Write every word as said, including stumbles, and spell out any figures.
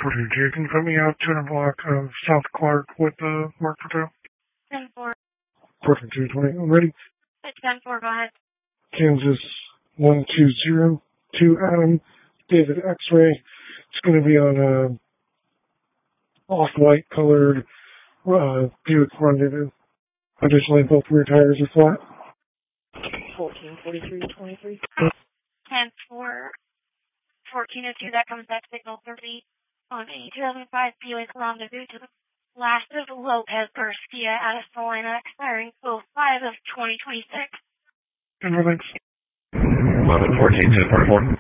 Purdue J, can you put me out two hundred block of South Clark with the uh, Mark Patel? ten four. Perfect, two twenty. I'm ready. It's ten four, go ahead. Kansas one two zero to Adam, David X-Ray. It's going to be on a off-white colored uh, Buick Rendezvous. Additionally, both rear tires are flat. fourteen forty-three twenty-three. ten four. fourteen oh two, that comes back signal thirty on a two thousand five Buick Rendezvous to the last of Lopez Garcia out of Salina, expiring oh five of twenty twenty-six. And thanks. eleven fourteen ten forty-four.